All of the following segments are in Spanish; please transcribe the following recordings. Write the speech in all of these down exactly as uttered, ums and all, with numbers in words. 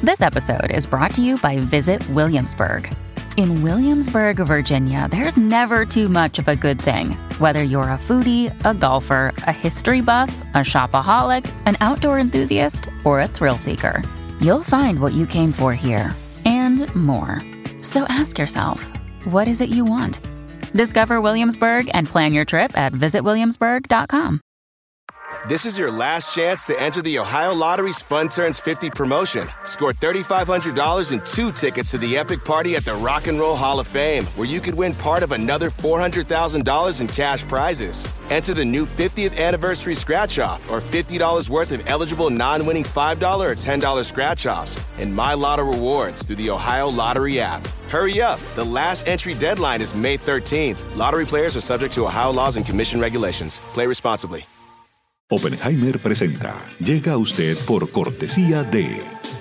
This episode is brought to you by Visit Williamsburg. In Williamsburg, Virginia, there's never too much of a good thing. Whether you're a foodie, a golfer, a history buff, a shopaholic, an outdoor enthusiast, or a thrill seeker, you'll find what you came for here and more. So ask yourself, what is it you want? Discover Williamsburg and plan your trip at visit williamsburg dot com. This is your last chance to enter the Ohio Lottery's Fun Turns fifty promotion. Score three thousand five hundred dollars and two tickets to the epic party at the Rock and Roll Hall of Fame, where you could win part of another four hundred thousand dollars in cash prizes. Enter the new fiftieth anniversary scratch-off or fifty dollars worth of eligible non-winning five dollars or ten dollars scratch-offs and My Lotto rewards through the Ohio Lottery app. Hurry up. The last entry deadline is May thirteenth. Lottery players are subject to Ohio laws and commission regulations. Play responsibly. Oppenheimer presenta. Llega a usted por cortesía de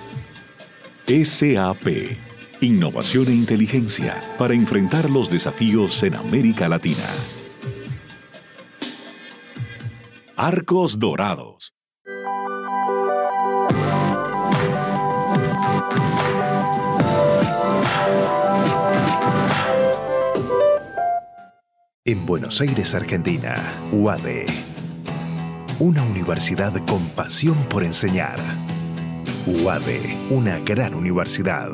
S A P. Innovación e inteligencia para enfrentar los desafíos en América Latina. Arcos Dorados. En Buenos Aires, Argentina, U A D E. Una universidad con pasión por enseñar. U A D E, una gran universidad.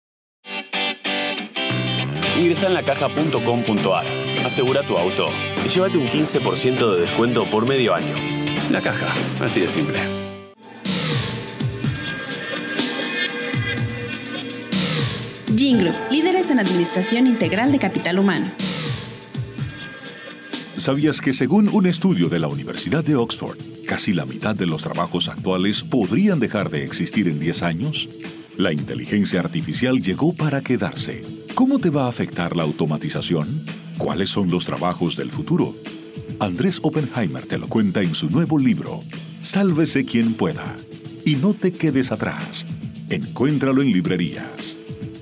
Ingresa en lacaja punto com punto a r, asegura tu auto y llévate un quince por ciento de descuento por medio año. La Caja, así de simple. Gingroup, líderes en administración integral de capital humano. ¿Sabías que según un estudio de la Universidad de Oxford, casi la mitad de los trabajos actuales podrían dejar de existir en diez años? La inteligencia artificial llegó para quedarse. ¿Cómo te va a afectar la automatización? ¿Cuáles son los trabajos del futuro? Andrés Oppenheimer te lo cuenta en su nuevo libro, Sálvese quien pueda. Y no te quedes atrás. Encuéntralo en librerías.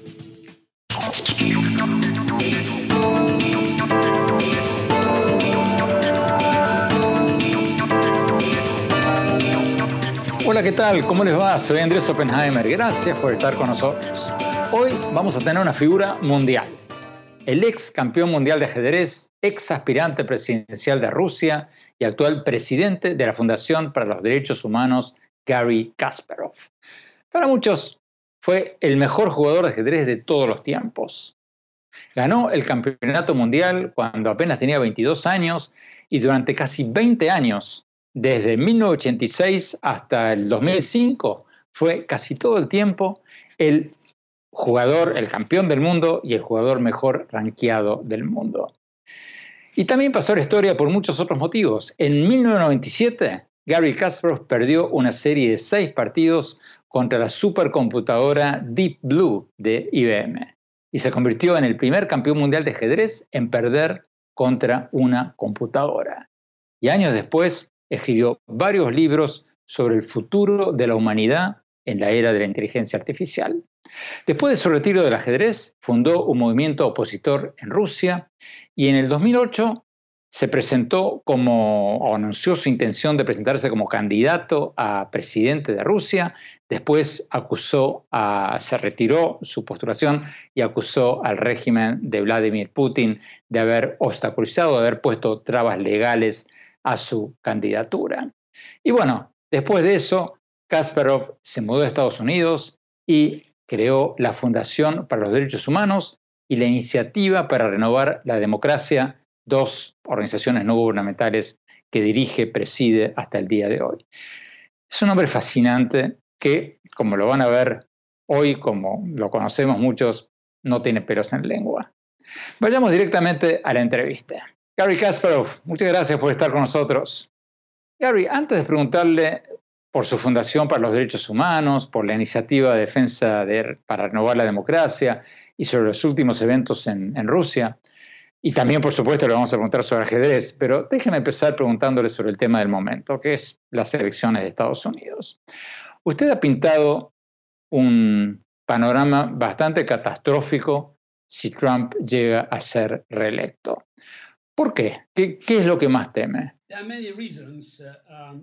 Hola, ¿qué tal? ¿Cómo les va? Soy Andrés Oppenheimer. Gracias por estar con nosotros. Hoy vamos a tener una figura mundial. El ex campeón mundial de ajedrez, ex aspirante presidencial de Rusia y actual presidente de la Fundación para los Derechos Humanos, Garry Kasparov. Para muchos, fue el mejor jugador de ajedrez de todos los tiempos. Ganó el campeonato mundial cuando apenas tenía veintidós años y durante casi veinte años, desde mil novecientos ochenta y seis hasta el dos mil cinco, fue casi todo el tiempo el jugador, el campeón del mundo y el jugador mejor rankeado del mundo. Y también pasó a la historia por muchos otros motivos. En mil novecientos noventa y siete, Garry Kasparov perdió una serie de seis partidos contra la supercomputadora Deep Blue de I B M y se convirtió en el primer campeón mundial de ajedrez en perder contra una computadora. Y años después, escribió varios libros sobre el futuro de la humanidad en la era de la inteligencia artificial. Después de su retiro del ajedrez, fundó un movimiento opositor en Rusia y en el dos mil ocho se presentó como, o anunció su intención de presentarse como candidato a presidente de Rusia. Después acusó a, se retiró su postulación y acusó al régimen de Vladimir Putin de haber obstaculizado, de haber puesto trabas legales a su candidatura. Y bueno, después de eso, Kasparov se mudó a Estados Unidos y creó la Fundación para los Derechos Humanos y la Iniciativa para Renovar la Democracia, dos organizaciones no gubernamentales que dirige, preside hasta el día de hoy. Es un hombre fascinante que, como lo van a ver hoy, como lo conocemos muchos, no tiene pelos en lengua. Vayamos directamente a la entrevista. Garry Kasparov, muchas gracias por estar con nosotros. Garry, antes de preguntarle por su Fundación para los Derechos Humanos, por la iniciativa de defensa de, para renovar la democracia y sobre los últimos eventos en, en Rusia, y también, por supuesto, le vamos a preguntar sobre ajedrez, pero déjeme empezar preguntándole sobre el tema del momento, que es las elecciones de Estados Unidos. Usted ha pintado un panorama bastante catastrófico si Trump llega a ser reelecto. ¿Por qué? ¿Qué, qué es lo que más teme?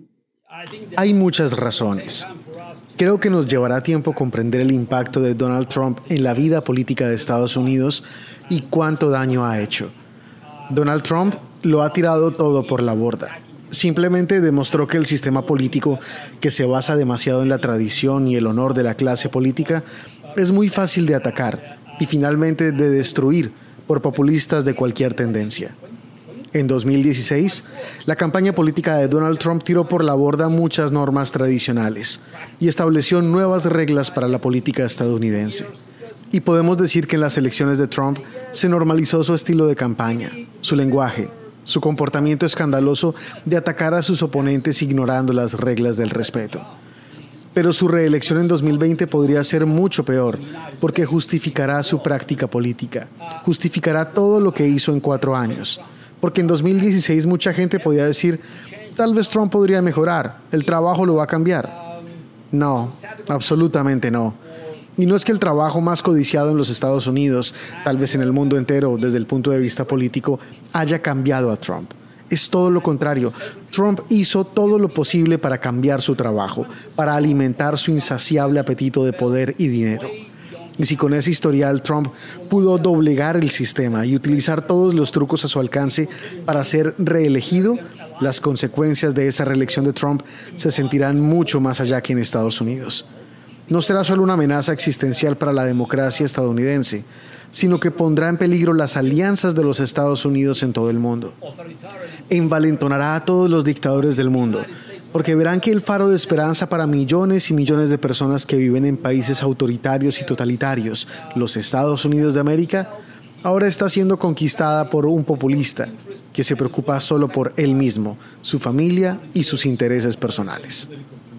Hay muchas razones. Creo que nos llevará tiempo comprender el impacto de Donald Trump en la vida política de Estados Unidos y cuánto daño ha hecho. Donald Trump lo ha tirado todo por la borda. Simplemente demostró que el sistema político, que se basa demasiado en la tradición y el honor de la clase política, es muy fácil de atacar y finalmente de destruir por populistas de cualquier tendencia. En dos mil dieciséis, la campaña política de Donald Trump tiró por la borda muchas normas tradicionales y estableció nuevas reglas para la política estadounidense. Y podemos decir que en las elecciones de Trump se normalizó su estilo de campaña, su lenguaje, su comportamiento escandaloso de atacar a sus oponentes ignorando las reglas del respeto. Pero su reelección en dos mil veinte podría ser mucho peor, porque justificará su práctica política, justificará todo lo que hizo en cuatro años. Porque en dos mil dieciséis mucha gente podía decir, tal vez Trump podría mejorar, el trabajo lo va a cambiar. No, absolutamente no. Y no es que el trabajo más codiciado en los Estados Unidos, tal vez en el mundo entero desde el punto de vista político, haya cambiado a Trump. Es todo lo contrario. Trump hizo todo lo posible para cambiar su trabajo, para alimentar su insaciable apetito de poder y dinero. Y si con ese historial Trump pudo doblegar el sistema y utilizar todos los trucos a su alcance para ser reelegido, las consecuencias de esa reelección de Trump se sentirán mucho más allá que en Estados Unidos. No será solo una amenaza existencial para la democracia estadounidense, sino que pondrá en peligro las alianzas de los Estados Unidos en todo el mundo. Envalentonará a todos los dictadores del mundo, porque verán que el faro de esperanza para millones y millones de personas que viven en países autoritarios y totalitarios, los Estados Unidos de América, ahora está siendo conquistada por un populista que se preocupa solo por él mismo, su familia y sus intereses personales.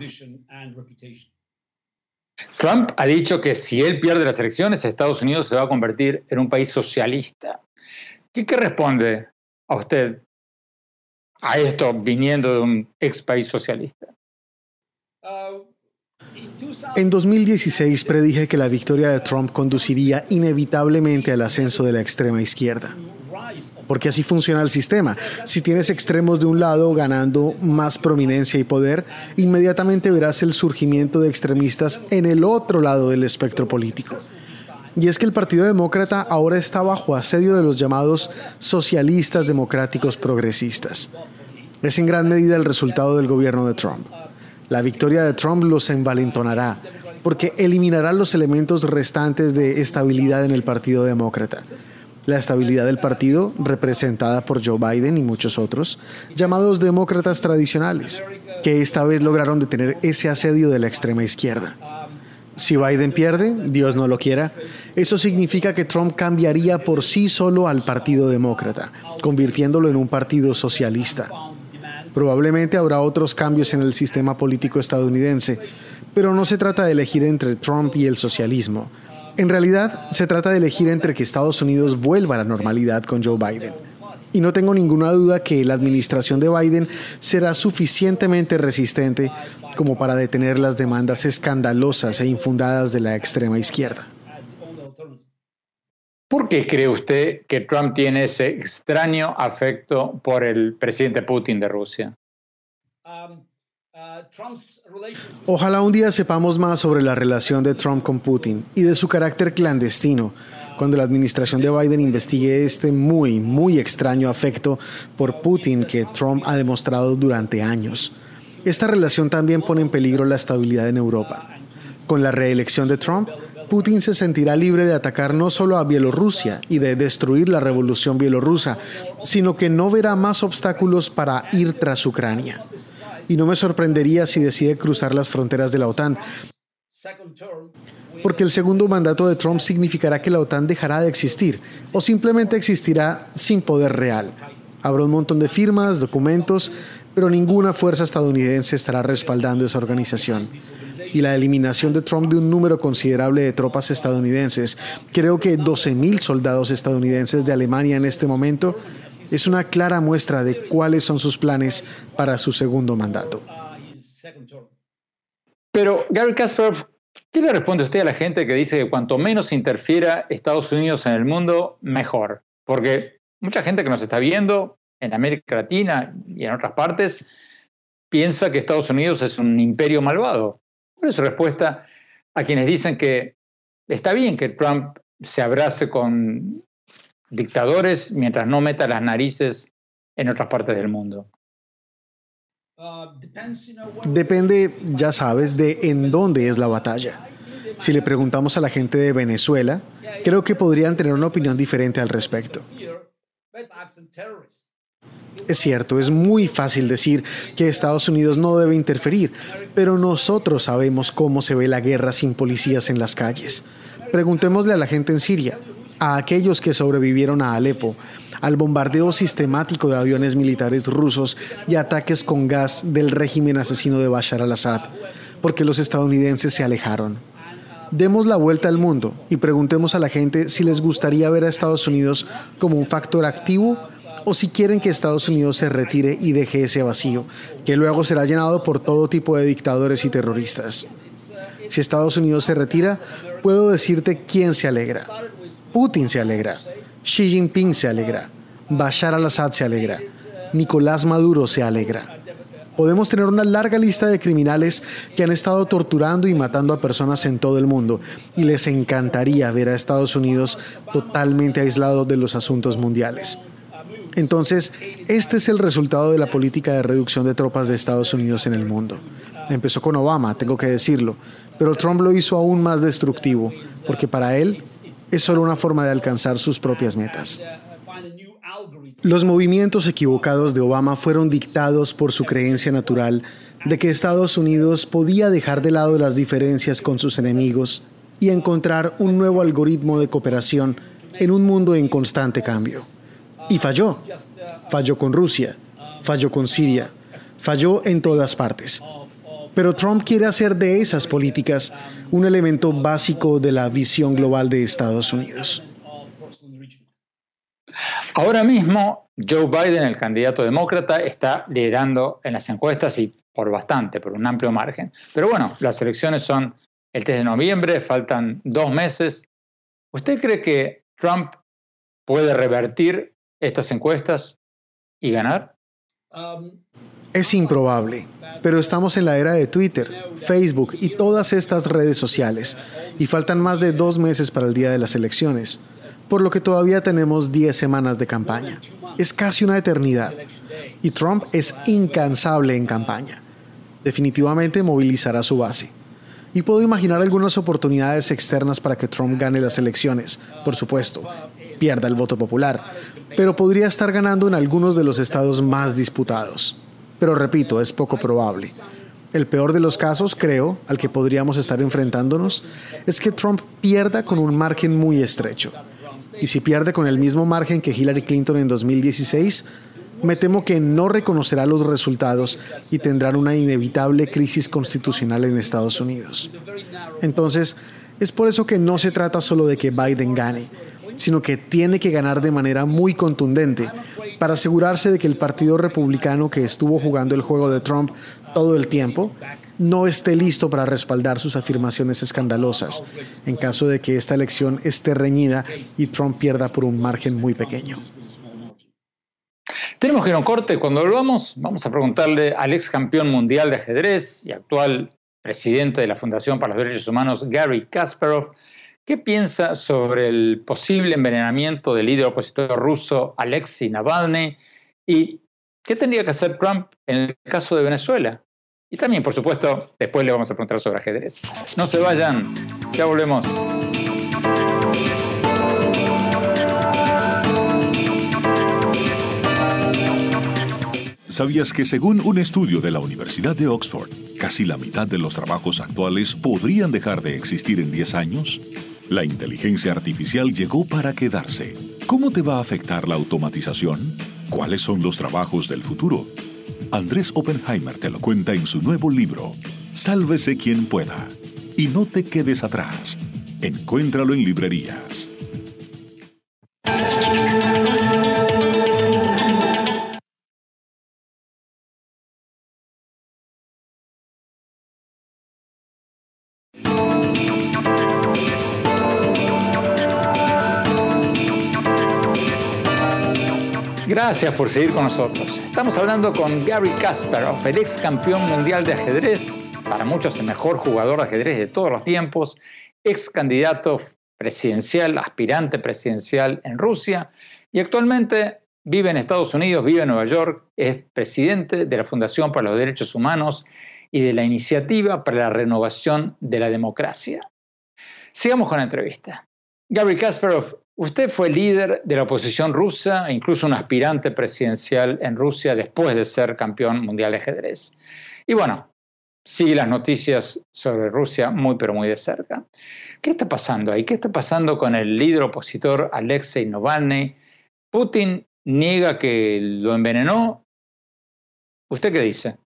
Trump ha dicho que si él pierde las elecciones, Estados Unidos se va a convertir en un país socialista. ¿Qué, qué responde a usted a esto viniendo de un ex país socialista? En dos mil dieciséis predije que la victoria de Trump conduciría inevitablemente al ascenso de la extrema izquierda. Porque así funciona el sistema. Si tienes extremos de un lado ganando más prominencia y poder, inmediatamente verás el surgimiento de extremistas en el otro lado del espectro político. Y es que el Partido Demócrata ahora está bajo asedio de los llamados socialistas democráticos progresistas. Es en gran medida el resultado del gobierno de Trump. La victoria de Trump los envalentonará, porque eliminará los elementos restantes de estabilidad en el Partido Demócrata. La estabilidad del partido, representada por Joe Biden y muchos otros, llamados demócratas tradicionales, que esta vez lograron detener ese asedio de la extrema izquierda. Si Biden pierde, Dios no lo quiera, eso significa que Trump cambiaría por sí solo al Partido Demócrata, convirtiéndolo en un partido socialista. Probablemente habrá otros cambios en el sistema político estadounidense, pero no se trata de elegir entre Trump y el socialismo. En realidad, se trata de elegir entre que Estados Unidos vuelva a la normalidad con Joe Biden. Y no tengo ninguna duda que la administración de Biden será suficientemente resistente como para detener las demandas escandalosas e infundadas de la extrema izquierda. ¿Por qué cree usted que Trump tiene ese extraño afecto por el presidente Putin de Rusia? Ojalá un día sepamos más sobre la relación de Trump con Putin y de su carácter clandestino, cuando la administración de Biden investigue este muy, muy extraño afecto por Putin que Trump ha demostrado durante años. Esta relación también pone en peligro la estabilidad en Europa. Con la reelección de Trump, Putin se sentirá libre de atacar no solo a Bielorrusia y de destruir la revolución bielorrusa, sino que no verá más obstáculos para ir tras Ucrania. Y no me sorprendería si decide cruzar las fronteras de la OTAN, porque el segundo mandato de Trump significará que la OTAN dejará de existir o simplemente existirá sin poder real. Habrá un montón de firmas, documentos, pero ninguna fuerza estadounidense estará respaldando esa organización. Y la eliminación de Trump de un número considerable de tropas estadounidenses, creo que doce mil soldados estadounidenses de Alemania en este momento, es una clara muestra de cuáles son sus planes para su segundo mandato. Pero, Garry Kasparov, ¿qué le responde usted a la gente que dice que cuanto menos interfiera Estados Unidos en el mundo, mejor? Porque mucha gente que nos está viendo en América Latina y en otras partes piensa que Estados Unidos es un imperio malvado. ¿Cuál es su respuesta a quienes dicen que está bien que Trump se abrace con dictadores mientras no meta las narices en otras partes del mundo? Depende, ya sabes, de en dónde es la batalla. Si le preguntamos a la gente de Venezuela, creo que podrían tener una opinión diferente al respecto. Es cierto, es muy fácil decir que Estados Unidos no debe interferir, pero nosotros sabemos cómo se ve la guerra sin policías en las calles. Preguntémosle a la gente en Siria, a aquellos que sobrevivieron a Alepo, al bombardeo sistemático de aviones militares rusos y ataques con gas del régimen asesino de Bashar al-Assad, porque los estadounidenses se alejaron. Demos la vuelta al mundo y preguntemos a la gente si les gustaría ver a Estados Unidos como un factor activo o si quieren que Estados Unidos se retire y deje ese vacío, que luego será llenado por todo tipo de dictadores y terroristas. Si Estados Unidos se retira, puedo decirte quién se alegra. Putin se alegra, Xi Jinping se alegra, Bashar al-Assad se alegra, Nicolás Maduro se alegra. Podemos tener una larga lista de criminales que han estado torturando y matando a personas en todo el mundo y les encantaría ver a Estados Unidos totalmente aislado de los asuntos mundiales. Entonces, este es el resultado de la política de reducción de tropas de Estados Unidos en el mundo. Empezó con Obama, tengo que decirlo, pero Trump lo hizo aún más destructivo, porque para él es solo una forma de alcanzar sus propias metas. Los movimientos equivocados de Obama fueron dictados por su creencia natural de que Estados Unidos podía dejar de lado las diferencias con sus enemigos y encontrar un nuevo algoritmo de cooperación en un mundo en constante cambio. Y falló. Falló con Rusia, falló con Siria, falló en todas partes. Pero Trump quiere hacer de esas políticas un elemento básico de la visión global de Estados Unidos. Ahora mismo, Joe Biden, el candidato demócrata, está liderando en las encuestas y por bastante, por un amplio margen. Pero bueno, las elecciones son el tres de noviembre, faltan dos meses. ¿Usted cree que Trump puede revertir estas encuestas y ganar? Es improbable, pero estamos en la era de Twitter, Facebook y todas estas redes sociales, y faltan más de dos meses para el día de las elecciones, por lo que todavía tenemos diez semanas de campaña. Es casi una eternidad, y Trump es incansable en campaña. Definitivamente movilizará su base. Y puedo imaginar algunas oportunidades externas para que Trump gane las elecciones, por supuesto, pierda el voto popular, pero podría estar ganando en algunos de los estados más disputados. Pero repito, es poco probable. El peor de los casos, creo, al que podríamos estar enfrentándonos, es que Trump pierda con un margen muy estrecho. Y si pierde con el mismo margen que Hillary Clinton en dos mil dieciséis, me temo que no reconocerá los resultados y tendrán una inevitable crisis constitucional en Estados Unidos. Entonces, es por eso que no se trata solo de que Biden gane, sino que tiene que ganar de manera muy contundente para asegurarse de que el Partido Republicano, que estuvo jugando el juego de Trump todo el tiempo, no esté listo para respaldar sus afirmaciones escandalosas en caso de que esta elección esté reñida y Trump pierda por un margen muy pequeño. Tenemos que ir a un corte. Cuando volvamos, vamos a preguntarle al ex campeón mundial de ajedrez y actual presidente de la Fundación para los Derechos Humanos, Garry Kasparov, ¿qué piensa sobre el posible envenenamiento del líder opositor ruso Alexei Navalny? ¿Y qué tendría que hacer Trump en el caso de Venezuela? Y también, por supuesto, después le vamos a preguntar sobre ajedrez. No se vayan, ya volvemos. ¿Sabías que según un estudio de la Universidad de Oxford, casi la mitad de los trabajos actuales podrían dejar de existir en diez años? La inteligencia artificial llegó para quedarse. ¿Cómo te va a afectar la automatización? ¿Cuáles son los trabajos del futuro? Andrés Oppenheimer te lo cuenta en su nuevo libro, Sálvese quien pueda. Y no te quedes atrás. Encuéntralo en librerías. Gracias por seguir con nosotros. Estamos hablando con Garry Kasparov, el ex campeón mundial de ajedrez, para muchos el mejor jugador de ajedrez de todos los tiempos, ex candidato presidencial, aspirante presidencial en Rusia, y actualmente vive en Estados Unidos, vive en Nueva York, es presidente de la Fundación para los Derechos Humanos y de la Iniciativa para la Renovación de la Democracia. Sigamos con la entrevista. Garry Kasparov, usted fue líder de la oposición rusa e incluso un aspirante presidencial en Rusia después de ser campeón mundial de ajedrez. Y bueno, sigue las noticias sobre Rusia muy pero muy de cerca. ¿Qué está pasando ahí? ¿Qué está pasando con el líder opositor Alexei Navalny? Putin niega que lo envenenó. ¿Usted qué dice?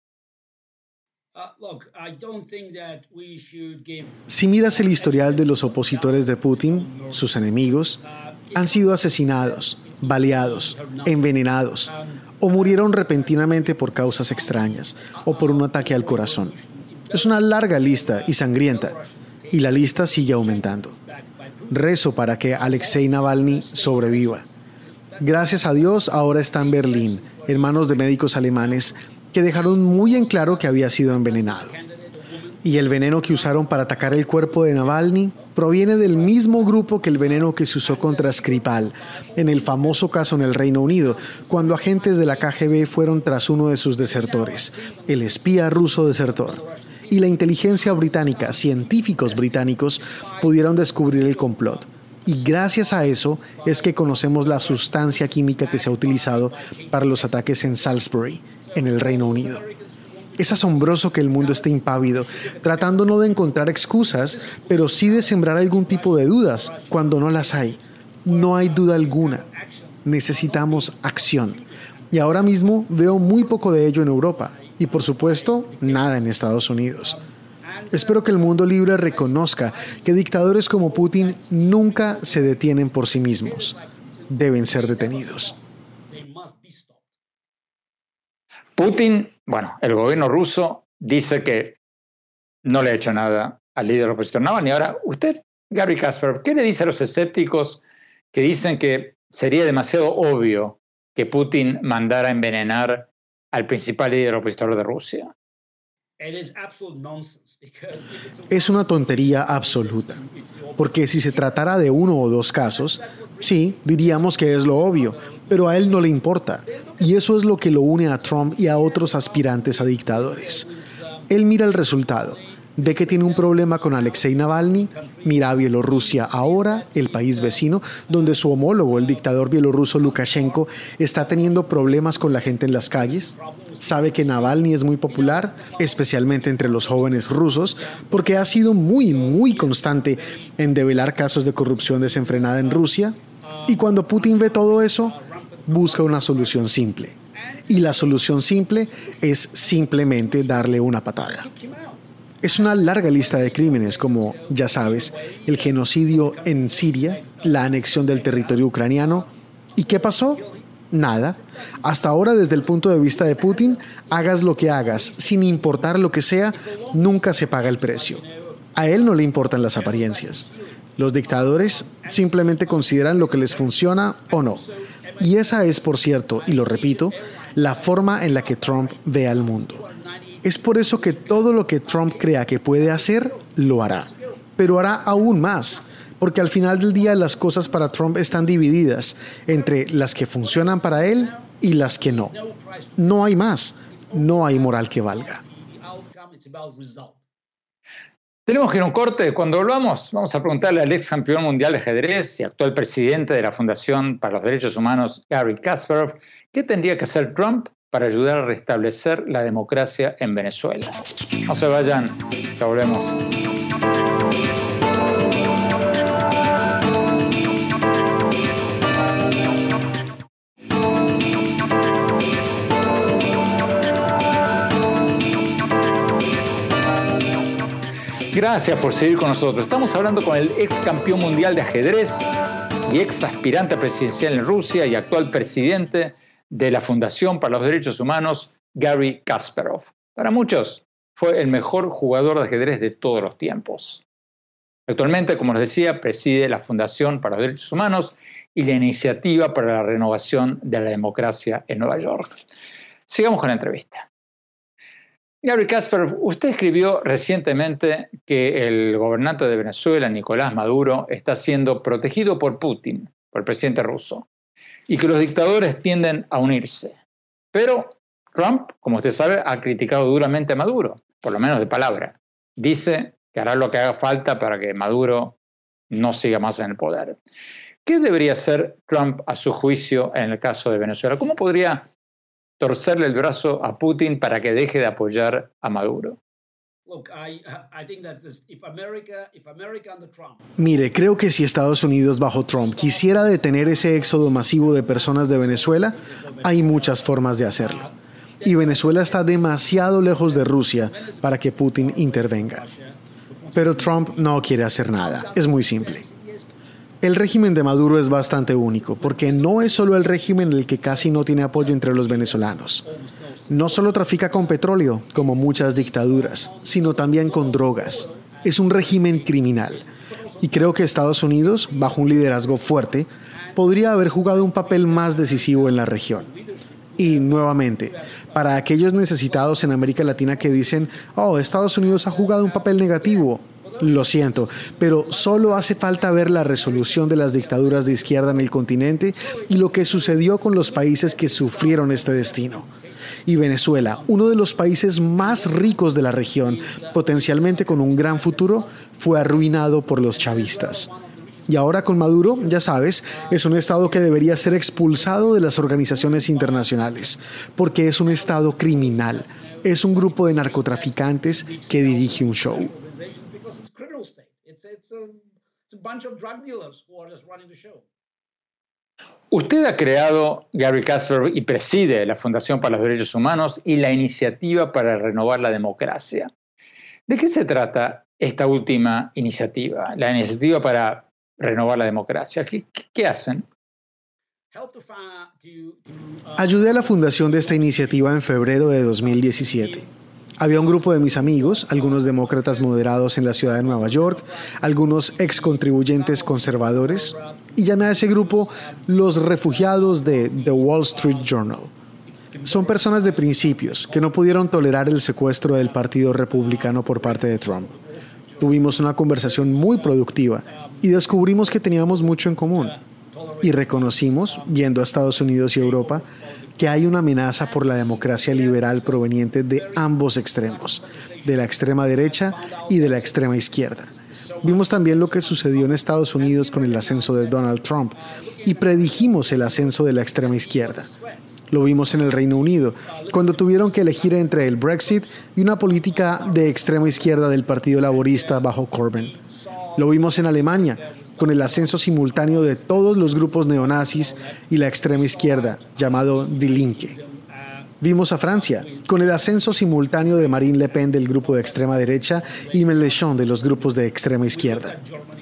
Si miras el historial de los opositores de Putin, sus enemigos, han sido asesinados, baleados, envenenados, o murieron repentinamente por causas extrañas, o por un ataque al corazón. Es una larga lista y sangrienta, y la lista sigue aumentando. Rezo para que Alexei Navalny sobreviva. Gracias a Dios, ahora está en Berlín, en manos de médicos alemanes que dejaron muy en claro que había sido envenenado. Y el veneno que usaron para atacar el cuerpo de Navalny proviene del mismo grupo que el veneno que se usó contra Skripal, en el famoso caso en el Reino Unido, cuando agentes de la K G B fueron tras uno de sus desertores, el espía ruso desertor. Y la inteligencia británica, científicos británicos, pudieron descubrir el complot. Y gracias a eso es que conocemos la sustancia química que se ha utilizado para los ataques en Salisbury, en el Reino Unido. Es asombroso que el mundo esté impávido, tratando no de encontrar excusas, pero sí de sembrar algún tipo de dudas cuando no las hay. No hay duda alguna. Necesitamos acción. Y ahora mismo veo muy poco de ello en Europa. Y por supuesto, nada en Estados Unidos. Espero que el mundo libre reconozca que dictadores como Putin nunca se detienen por sí mismos. Deben ser detenidos. Putin, bueno, el gobierno ruso dice que no le ha hecho nada al líder opositor Navalny. Ahora, usted, Garry Kasparov, ¿qué le dice a los escépticos que dicen que sería demasiado obvio que Putin mandara a envenenar al principal líder opositor de Rusia? Es una tontería absoluta, porque si se tratara de uno o dos casos, sí, diríamos que es lo obvio, pero a él no le importa, y eso es lo que lo une a Trump y a otros aspirantes a dictadores. Él mira el resultado, ve que tiene un problema con Alexei Navalny, mira a Bielorrusia ahora, el país vecino, donde su homólogo, el dictador bielorruso Lukashenko, está teniendo problemas con la gente en las calles. Sabe que Navalny es muy popular, especialmente entre los jóvenes rusos, porque ha sido muy, muy constante en develar casos de corrupción desenfrenada en Rusia. Y cuando Putin ve todo eso, busca una solución simple. Y la solución simple es simplemente darle una patada. Es una larga lista de crímenes como, ya sabes, el genocidio en Siria, la anexión del territorio ucraniano. ¿Y qué pasó? Nada. Hasta ahora, desde el punto de vista de Putin, hagas lo que hagas, sin importar lo que sea, nunca se paga el precio. A él no le importan las apariencias. Los dictadores simplemente consideran lo que les funciona o no. Y esa es, por cierto, y lo repito, la forma en la que Trump ve al mundo. Es por eso que todo lo que Trump crea que puede hacer, lo hará. Pero hará aún más, porque al final del día las cosas para Trump están divididas entre las que funcionan para él y las que no. No hay más, no hay moral que valga. Tenemos que ir a un corte. Cuando volvamos, vamos a preguntarle al ex campeón mundial de ajedrez y actual presidente de la Fundación para los Derechos Humanos, Garry Kasparov, ¿qué tendría que hacer Trump para ayudar a restablecer la democracia en Venezuela? No se vayan, ya volvemos. Gracias por seguir con nosotros. Estamos hablando con el ex campeón mundial de ajedrez y ex aspirante presidencial en Rusia y actual presidente de la Fundación para los Derechos Humanos, Garry Kasparov. Para muchos, fue el mejor jugador de ajedrez de todos los tiempos. Actualmente, como les decía, preside la Fundación para los Derechos Humanos y la Iniciativa para la Renovación de la Democracia en Nueva York. Sigamos con la entrevista. Gary Kasparov, usted escribió recientemente que el gobernante de Venezuela, Nicolás Maduro, está siendo protegido por Putin, por el presidente ruso, y que los dictadores tienden a unirse. Pero Trump, como usted sabe, ha criticado duramente a Maduro, por lo menos de palabra. Dice que hará lo que haga falta para que Maduro no siga más en el poder. ¿Qué debería hacer Trump a su juicio en el caso de Venezuela? ¿Cómo podría torcerle el brazo a Putin para que deje de apoyar a Maduro? Mire, creo que si Estados Unidos bajo Trump quisiera detener ese éxodo masivo de personas de Venezuela, hay muchas formas de hacerlo. Y Venezuela está demasiado lejos de Rusia para que Putin intervenga. Pero Trump no quiere hacer nada. Es muy simple. El régimen de Maduro es bastante único, porque no es solo el régimen el que casi no tiene apoyo entre los venezolanos. No solo trafica con petróleo, como muchas dictaduras, sino también con drogas. Es un régimen criminal. Y creo que Estados Unidos, bajo un liderazgo fuerte, podría haber jugado un papel más decisivo en la región. Y, nuevamente, para aquellos necesitados en América Latina que dicen, oh, Estados Unidos ha jugado un papel negativo, lo siento, pero solo hace falta ver la resolución de las dictaduras de izquierda en el continente y lo que sucedió con los países que sufrieron este destino. Y Venezuela, uno de los países más ricos de la región, potencialmente con un gran futuro, fue arruinado por los chavistas. Y ahora con Maduro, ya sabes, es un estado que debería ser expulsado de las organizaciones internacionales, porque es un estado criminal, es un grupo de narcotraficantes que dirige un show. Usted ha creado, Gary Kasparov, y preside la Fundación para los Derechos Humanos y la Iniciativa para Renovar la Democracia. ¿De qué se trata esta última iniciativa, la Iniciativa para Renovar la Democracia? ¿Qué, qué, qué hacen? Ayudé a la fundación de esta iniciativa en febrero de dos mil diecisiete. Había un grupo de mis amigos, algunos demócratas moderados en la ciudad de Nueva York, algunos ex contribuyentes conservadores, y llamé a ese grupo los refugiados de The Wall Street Journal. Son personas de principios que no pudieron tolerar el secuestro del Partido Republicano por parte de Trump. Tuvimos una conversación muy productiva y descubrimos que teníamos mucho en común. Y reconocimos, viendo a Estados Unidos y Europa, que hay una amenaza por la democracia liberal proveniente de ambos extremos, de la extrema derecha y de la extrema izquierda. Vimos también lo que sucedió en Estados Unidos con el ascenso de Donald Trump y predijimos el ascenso de la extrema izquierda. Lo vimos en el Reino Unido, cuando tuvieron que elegir entre el Brexit y una política de extrema izquierda del Partido Laborista bajo Corbyn. Lo vimos en Alemania, con el ascenso simultáneo de todos los grupos neonazis y la extrema izquierda, llamado Die Linke. Vimos a Francia, con el ascenso simultáneo de Marine Le Pen del grupo de extrema derecha y Mélenchon de los grupos de extrema izquierda.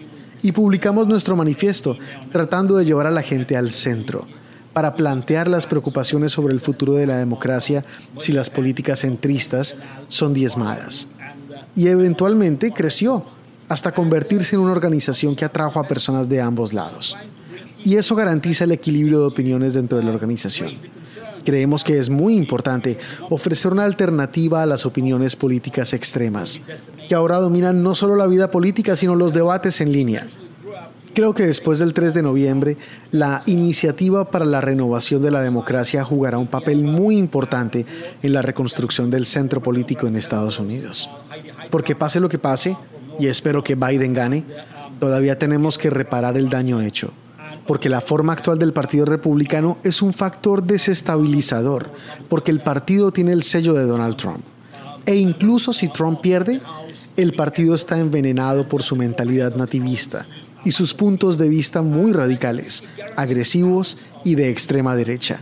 Y publicamos nuestro manifiesto, tratando de llevar a la gente al centro, para plantear las preocupaciones sobre el futuro de la democracia si las políticas centristas son diezmadas. Y eventualmente creció, hasta convertirse en una organización que atrajo a personas de ambos lados. Y eso garantiza el equilibrio de opiniones dentro de la organización. Creemos que es muy importante ofrecer una alternativa a las opiniones políticas extremas, que ahora dominan no solo la vida política, sino los debates en línea. Creo que después del tres de noviembre, la Iniciativa para la Renovación de la Democracia jugará un papel muy importante en la reconstrucción del centro político en Estados Unidos. Porque pase lo que pase, y espero que Biden gane, todavía tenemos que reparar el daño hecho, porque la forma actual del Partido Republicano es un factor desestabilizador, porque el partido tiene el sello de Donald Trump. E incluso si Trump pierde, el partido está envenenado por su mentalidad nativista y sus puntos de vista muy radicales, agresivos y de extrema derecha.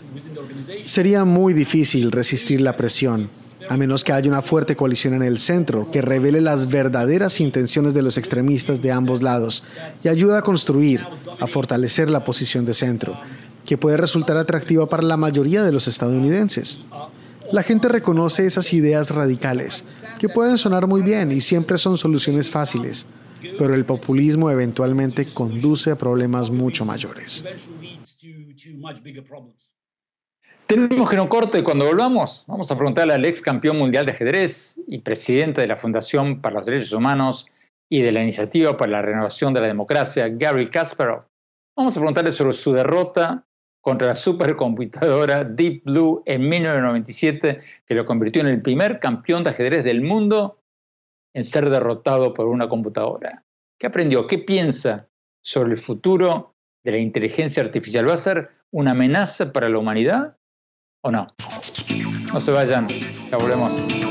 Sería muy difícil resistir la presión, a menos que haya una fuerte coalición en el centro que revele las verdaderas intenciones de los extremistas de ambos lados y ayude a construir, a fortalecer la posición de centro, que puede resultar atractiva para la mayoría de los estadounidenses. La gente reconoce esas ideas radicales, que pueden sonar muy bien y siempre son soluciones fáciles, pero el populismo eventualmente conduce a problemas mucho mayores. Tenemos que ir a un corte y cuando volvamos vamos a preguntarle al ex campeón mundial de ajedrez y presidente de la Fundación para los Derechos Humanos y de la Iniciativa para la Renovación de la Democracia, Garry Kasparov. Vamos a preguntarle sobre su derrota contra la supercomputadora Deep Blue en mil novecientos noventa y siete, que lo convirtió en el primer campeón de ajedrez del mundo en ser derrotado por una computadora. ¿Qué aprendió? ¿Qué piensa sobre el futuro de la inteligencia artificial? ¿Va a ser una amenaza para la humanidad o no? No se vayan, ya volvemos.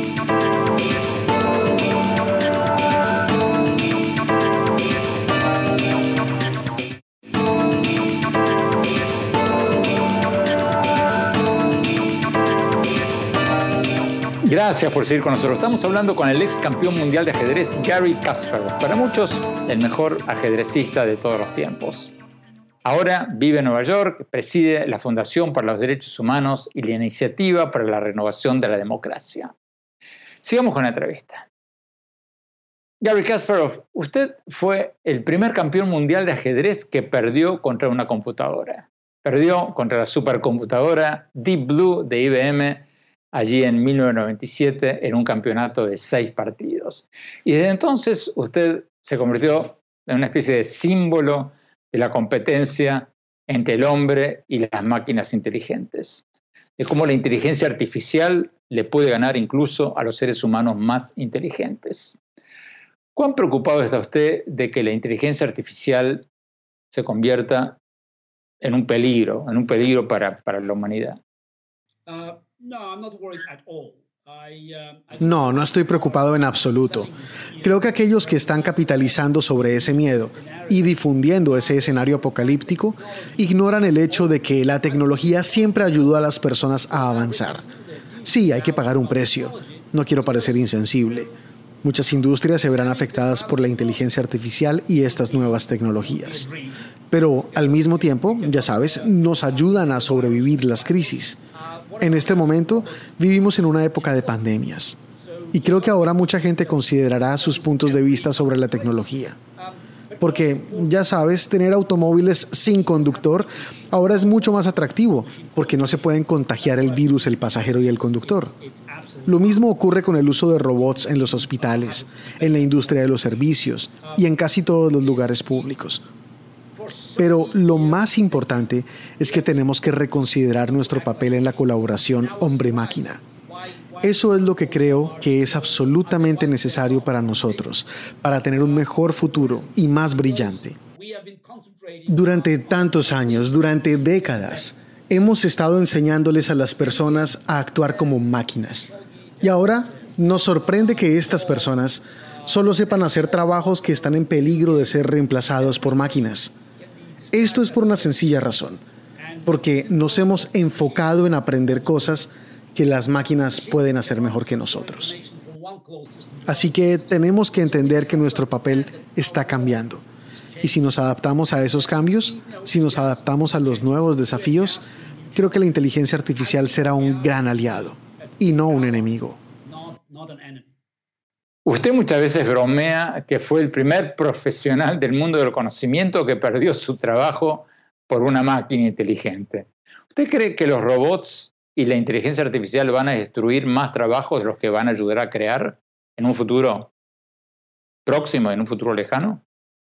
Gracias por seguir con nosotros. Estamos hablando con el ex campeón mundial de ajedrez, Garry Kasparov. Para muchos, el mejor ajedrecista de todos los tiempos. Ahora vive en Nueva York, preside la Fundación para los Derechos Humanos y la Iniciativa para la Renovación de la Democracia. Sigamos con la entrevista. Garry Kasparov, usted fue el primer campeón mundial de ajedrez que perdió contra una computadora. Perdió contra la supercomputadora Deep Blue de I B M allí en mil novecientos noventa y siete en un campeonato de seis partidos. Y desde entonces usted se convirtió en una especie de símbolo de la competencia entre el hombre y las máquinas inteligentes, de cómo la inteligencia artificial le puede ganar incluso a los seres humanos más inteligentes. ¿Cuán preocupado está usted de que la inteligencia artificial se convierta en un peligro, en un peligro para, para la humanidad? Uh, No, no estoy preocupado en absoluto. Creo que aquellos que están capitalizando sobre ese miedo y difundiendo ese escenario apocalíptico ignoran el hecho de que la tecnología siempre ayudó a las personas a avanzar. Sí, hay que pagar un precio. No quiero parecer insensible. Muchas industrias se verán afectadas por la inteligencia artificial y estas nuevas tecnologías. Pero al mismo tiempo, ya sabes, nos ayudan a sobrevivir las crisis. En este momento vivimos en una época de pandemias y creo que ahora mucha gente considerará sus puntos de vista sobre la tecnología. Porque, ya sabes, tener automóviles sin conductor ahora es mucho más atractivo porque no se pueden contagiar el virus el pasajero y el conductor. Lo mismo ocurre con el uso de robots en los hospitales, en la industria de los servicios y en casi todos los lugares públicos. Pero lo más importante es que tenemos que reconsiderar nuestro papel en la colaboración hombre-máquina. Eso es lo que creo que es absolutamente necesario para nosotros, para tener un mejor futuro y más brillante. Durante tantos años, durante décadas, hemos estado enseñándoles a las personas a actuar como máquinas. Y ahora nos sorprende que estas personas solo sepan hacer trabajos que están en peligro de ser reemplazados por máquinas. Esto es por una sencilla razón, porque nos hemos enfocado en aprender cosas que las máquinas pueden hacer mejor que nosotros. Así que tenemos que entender que nuestro papel está cambiando. Y si nos adaptamos a esos cambios, si nos adaptamos a los nuevos desafíos, creo que la inteligencia artificial será un gran aliado y no un enemigo. Usted muchas veces bromea que fue el primer profesional del mundo del conocimiento que perdió su trabajo por una máquina inteligente. ¿Usted cree que los robots y la inteligencia artificial van a destruir más trabajos de los que van a ayudar a crear en un futuro próximo, en un futuro lejano?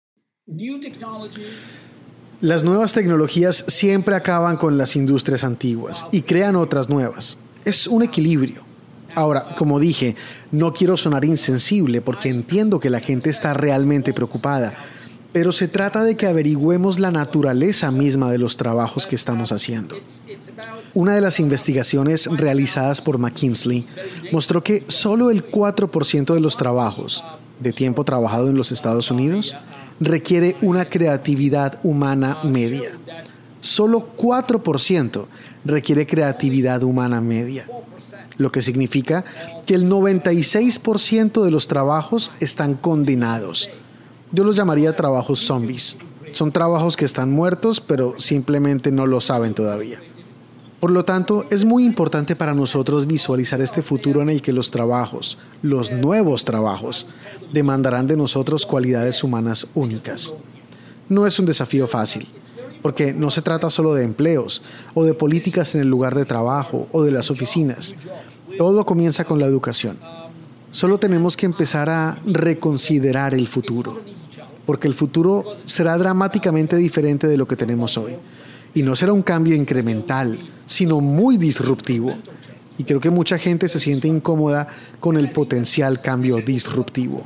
Las nuevas tecnologías siempre acaban con las industrias antiguas y crean otras nuevas. Es un equilibrio. Ahora, como dije, no quiero sonar insensible porque entiendo que la gente está realmente preocupada, pero se trata de que averigüemos la naturaleza misma de los trabajos que estamos haciendo. Una de las investigaciones realizadas por McKinsey mostró que solo el cuatro por ciento de los trabajos de tiempo trabajado en los Estados Unidos requiere una creatividad humana media. Solo cuatro por ciento requiere creatividad humana media. Lo que significa que el noventa y seis por ciento de los trabajos están condenados. Yo los llamaría trabajos zombies. Son trabajos que están muertos, pero simplemente no lo saben todavía. Por lo tanto, es muy importante para nosotros visualizar este futuro en el que los trabajos, los nuevos trabajos, demandarán de nosotros cualidades humanas únicas. No es un desafío fácil, porque no se trata solo de empleos o de políticas en el lugar de trabajo o de las oficinas. Todo comienza con la educación. Solo tenemos que empezar a reconsiderar el futuro, porque el futuro será dramáticamente diferente de lo que tenemos hoy. Y no será un cambio incremental, sino muy disruptivo. Y creo que mucha gente se siente incómoda con el potencial cambio disruptivo.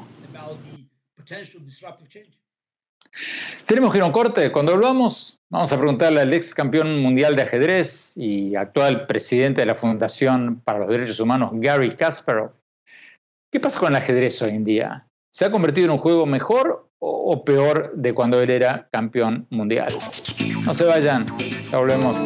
Tenemos que ir a un corte. Cuando volvamos, vamos a preguntarle al ex campeón mundial de ajedrez y actual presidente de la Fundación para los Derechos Humanos, Garry Kasparov, ¿qué pasa con el ajedrez hoy en día? ¿Se ha convertido en un juego mejor o peor de cuando él era campeón mundial? No se vayan, ya volvemos.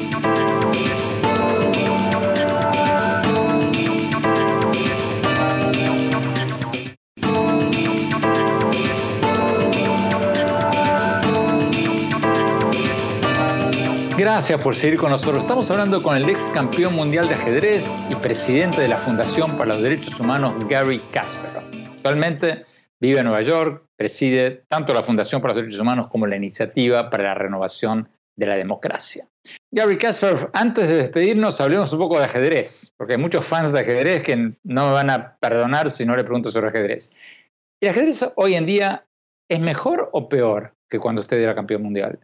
Gracias por seguir con nosotros. Estamos hablando con el ex campeón mundial de ajedrez y presidente de la Fundación para los Derechos Humanos, Garry Kasparov. Actualmente vive en Nueva York, preside tanto la Fundación para los Derechos Humanos como la Iniciativa para la Renovación de la Democracia. Garry Kasparov, antes de despedirnos, hablemos un poco de ajedrez, porque hay muchos fans de ajedrez que no me van a perdonar si no le pregunto sobre ajedrez. ¿El ajedrez hoy en día es mejor o peor que cuando usted era campeón mundial?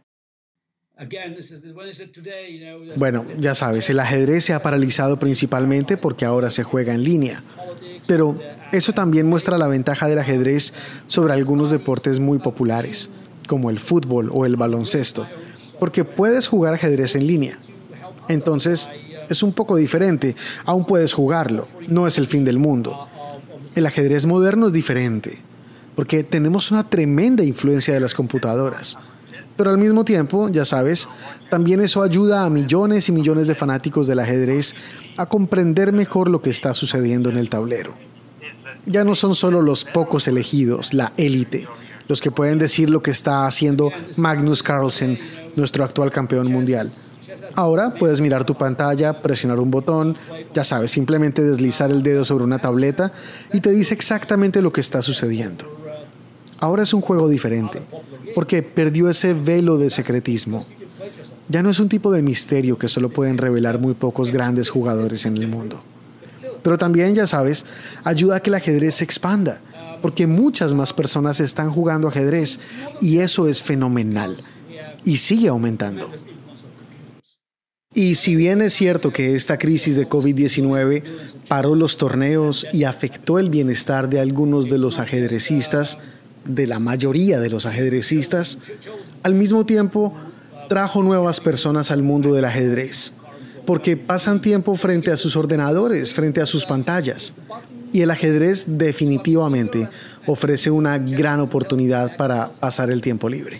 Bueno, ya sabes, el ajedrez se ha paralizado principalmente porque ahora se juega en línea. Pero eso también muestra la ventaja del ajedrez sobre algunos deportes muy populares, como el fútbol o el baloncesto, porque puedes jugar ajedrez en línea. Entonces, es un poco diferente, aún puedes jugarlo, no es el fin del mundo. El ajedrez moderno es diferente, porque tenemos una tremenda influencia de las computadoras. Pero al mismo tiempo, ya sabes, también eso ayuda a millones y millones de fanáticos del ajedrez a comprender mejor lo que está sucediendo en el tablero. Ya no son solo los pocos elegidos, la élite, los que pueden decir lo que está haciendo Magnus Carlsen, nuestro actual campeón mundial. Ahora puedes mirar tu pantalla, presionar un botón, ya sabes, simplemente deslizar el dedo sobre una tableta y te dice exactamente lo que está sucediendo. Ahora es un juego diferente, porque perdió ese velo de secretismo. Ya no es un tipo de misterio que solo pueden revelar muy pocos grandes jugadores en el mundo. Pero también, ya sabes, ayuda a que el ajedrez se expanda, porque muchas más personas están jugando ajedrez y eso es fenomenal y sigue aumentando. Y si bien es cierto que esta crisis de COVID diecinueve paró los torneos y afectó el bienestar de algunos de los ajedrecistas, de la mayoría de los ajedrecistas, al mismo tiempo trajo nuevas personas al mundo del ajedrez, porque pasan tiempo frente a sus ordenadores, frente a sus pantallas. Y el ajedrez definitivamente ofrece una gran oportunidad para pasar el tiempo libre.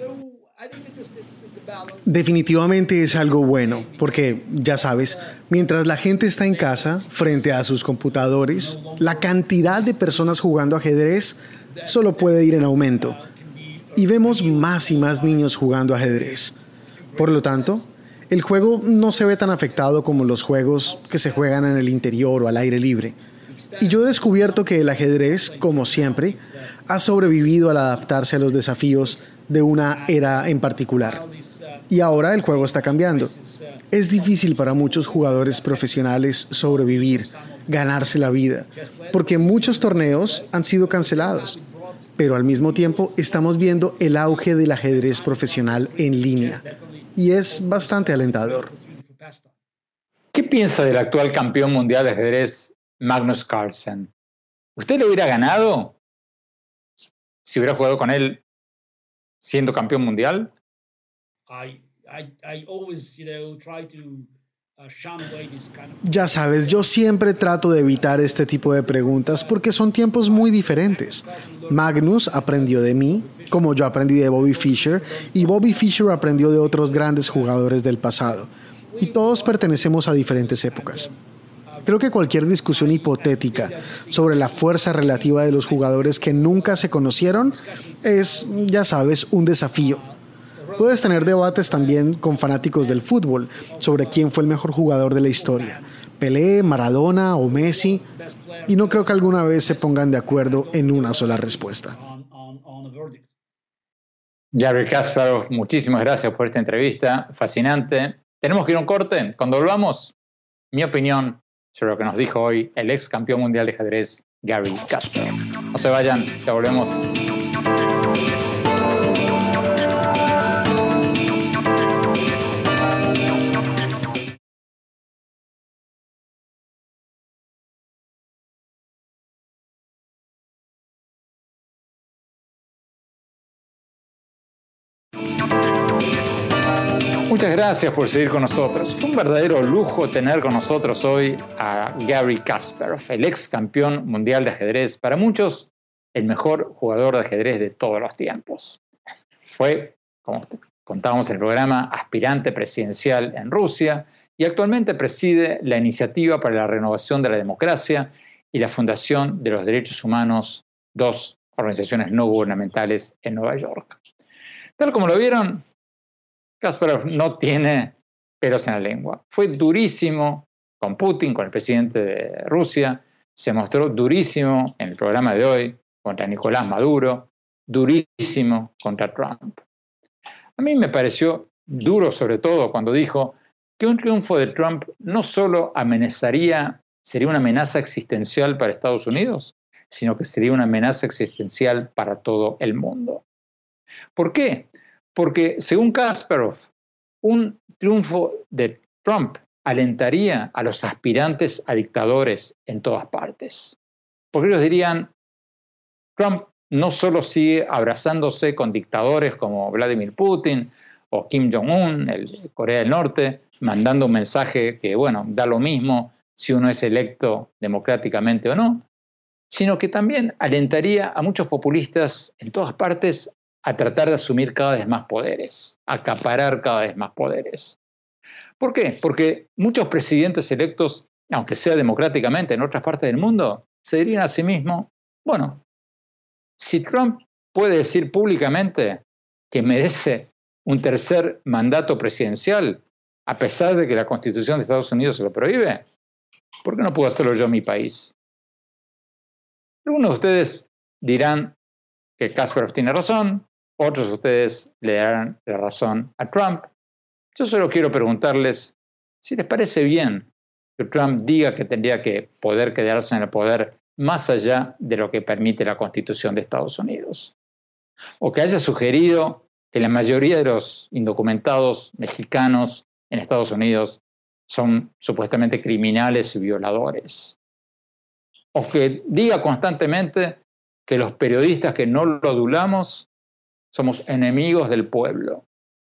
Definitivamente es algo bueno, porque, ya sabes, mientras la gente está en casa, frente a sus computadores, la cantidad de personas jugando ajedrez solo puede ir en aumento. Y vemos más y más niños jugando ajedrez. Por lo tanto, el juego no se ve tan afectado como los juegos que se juegan en el interior o al aire libre. Y yo he descubierto que el ajedrez, como siempre, ha sobrevivido al adaptarse a los desafíos de una era en particular. Y ahora el juego está cambiando. Es difícil para muchos jugadores profesionales sobrevivir, ganarse la vida, porque muchos torneos han sido cancelados. Pero al mismo tiempo estamos viendo el auge del ajedrez profesional en línea. Y es bastante alentador. ¿Qué piensa del actual campeón mundial de ajedrez, Magnus Carlsen? ¿Usted le hubiera ganado si hubiera jugado con él siendo campeón mundial? Ya sabes, yo siempre trato de evitar este tipo de preguntas porque son tiempos muy diferentes. Magnus aprendió de mí, como yo aprendí de Bobby Fischer, y Bobby Fischer aprendió de otros grandes jugadores del pasado. Y todos pertenecemos a diferentes épocas. Creo que cualquier discusión hipotética sobre la fuerza relativa de los jugadores que nunca se conocieron es, ya sabes, un desafío. Puedes tener debates también con fanáticos del fútbol sobre quién fue el mejor jugador de la historia, Pelé, Maradona o Messi, y no creo que alguna vez se pongan de acuerdo en una sola respuesta. Garry Kasparov, muchísimas gracias por esta entrevista, fascinante. Tenemos que ir a un corte. Cuando volvamos, mi opinión sobre lo que nos dijo hoy el ex campeón mundial de ajedrez, Garry Kasparov. No se vayan, ya volvemos. Muchas gracias por seguir con nosotros. Fue un verdadero lujo tener con nosotros hoy a Garry Kasparov, el ex campeón mundial de ajedrez. Para muchos, el mejor jugador de ajedrez de todos los tiempos. Fue, como contábamos en el programa, aspirante presidencial en Rusia y actualmente preside la Iniciativa para la Renovación de la Democracia y la Fundación de los Derechos Humanos, dos organizaciones no gubernamentales en Nueva York. Tal como lo vieron, Kasparov no tiene pelos en la lengua. Fue durísimo con Putin, con el presidente de Rusia. Se mostró durísimo en el programa de hoy contra Nicolás Maduro. Durísimo contra Trump. A mí me pareció duro, sobre todo, cuando dijo que un triunfo de Trump no solo amenazaría, sería una amenaza existencial para Estados Unidos, sino que sería una amenaza existencial para todo el mundo. ¿Por qué? Porque, según Kasparov, un triunfo de Trump alentaría a los aspirantes a dictadores en todas partes. Porque ellos dirían, Trump no solo sigue abrazándose con dictadores como Vladimir Putin o Kim Jong-un, el de Corea del Norte, mandando un mensaje que, bueno, da lo mismo si uno es electo democráticamente o no, sino que también alentaría a muchos populistas en todas partes a tratar de asumir cada vez más poderes, a acaparar cada vez más poderes. ¿Por qué? Porque muchos presidentes electos, aunque sea democráticamente en otras partes del mundo, se dirían a sí mismos, bueno, si Trump puede decir públicamente que merece un tercer mandato presidencial, a pesar de que la Constitución de Estados Unidos se lo prohíbe, ¿por qué no puedo hacerlo yo en mi país? Algunos de ustedes dirán que Kasparov tiene razón, otros de ustedes le darán la razón a Trump. Yo solo quiero preguntarles si les parece bien que Trump diga que tendría que poder quedarse en el poder más allá de lo que permite la Constitución de Estados Unidos. O que haya sugerido que la mayoría de los indocumentados mexicanos en Estados Unidos son supuestamente criminales y violadores. O que diga constantemente que los periodistas que no lo adulamos somos enemigos del pueblo.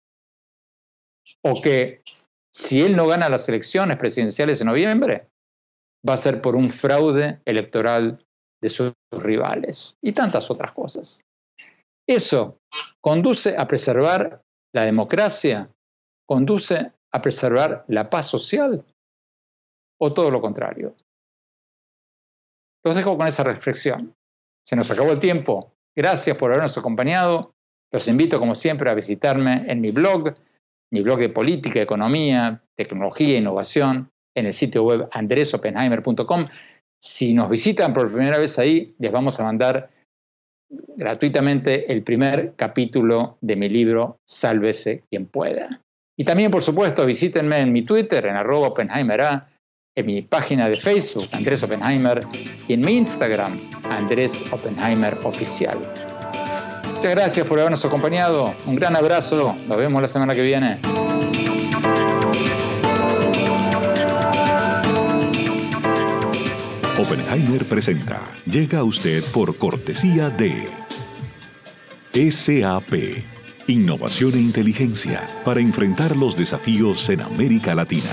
O que si él no gana las elecciones presidenciales en noviembre, va a ser por un fraude electoral de sus rivales y tantas otras cosas. Eso conduce a preservar la democracia, conduce a preservar la paz social o todo lo contrario. Los dejo con esa reflexión. Se nos acabó el tiempo. Gracias por habernos acompañado. Los invito, como siempre, a visitarme en mi blog, mi blog de política, economía, tecnología e innovación, en el sitio web andres oppenheimer punto com. Si nos visitan por primera vez ahí, les vamos a mandar gratuitamente el primer capítulo de mi libro Sálvese quien pueda. Y también, por supuesto, visítenme en mi Twitter, en arroba oppenheimera, en mi página de Facebook, Andrés Oppenheimer, y en mi Instagram, Andrés Oppenheimer Oficial. Muchas gracias por habernos acompañado. Un gran abrazo. Nos vemos la semana que viene. Oppenheimer presenta. Llega a usted por cortesía de S A P. Innovación e inteligencia para enfrentar los desafíos en América Latina.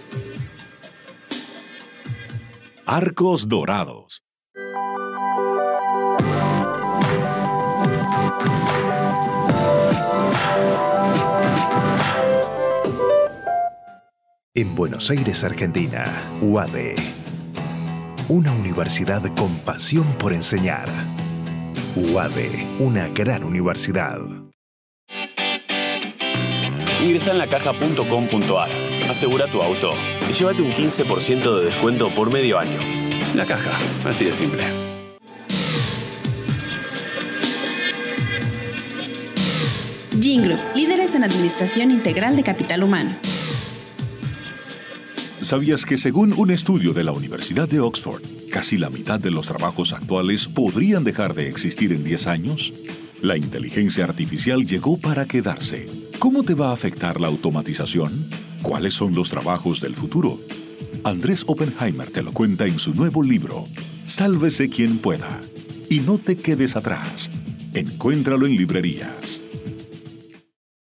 Arcos Dorados. En Buenos Aires, Argentina, U A D E. Una universidad con pasión por enseñar. U A D E, una gran universidad. Ingresá en la caja punto com punto a r, asegura tu auto y llévate un quince por ciento de descuento por medio año. La Caja, así de simple. Gin Group, líderes en administración integral de capital humano. ¿Sabías que según un estudio de la Universidad de Oxford, casi la mitad de los trabajos actuales podrían dejar de existir en diez años? La inteligencia artificial llegó para quedarse. ¿Cómo te va a afectar la automatización? ¿Cuáles son los trabajos del futuro? Andrés Oppenheimer te lo cuenta en su nuevo libro, Sálvese quien pueda. Y no te quedes atrás. Encuéntralo en librerías.